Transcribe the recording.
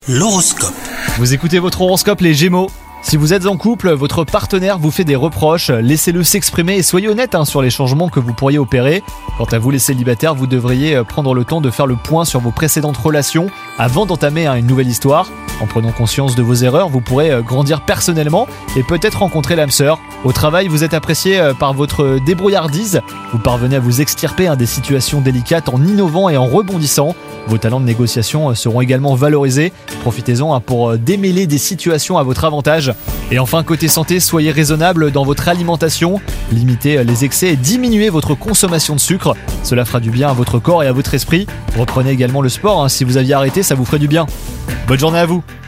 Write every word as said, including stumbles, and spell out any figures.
L'horoscope. Vous écoutez votre horoscope les Gémeaux. Si vous êtes en couple, votre partenaire vous fait des reproches, laissez-le s'exprimer et soyez honnête hein, sur les changements que vous pourriez opérer. Quant à vous les célibataires, vous devriez prendre le temps de faire le point sur vos précédentes relations avant d'entamer hein, une nouvelle histoire. En prenant conscience de vos erreurs, vous pourrez grandir personnellement et peut-être rencontrer l'âme sœur. Au travail, vous êtes apprécié par votre débrouillardise. Vous parvenez à vous extirper hein, des situations délicates en innovant et en rebondissant. Vos talents de négociation seront également valorisés. Profitez-en hein, pour démêler des situations à votre avantage. Et enfin, côté santé, soyez raisonnable dans votre alimentation. Limitez les excès et diminuez votre consommation de sucre. Cela fera du bien à votre corps et à votre esprit. Reprenez également le sport. Hein, si vous aviez arrêté, ça vous ferait du bien. Bonne journée à vous.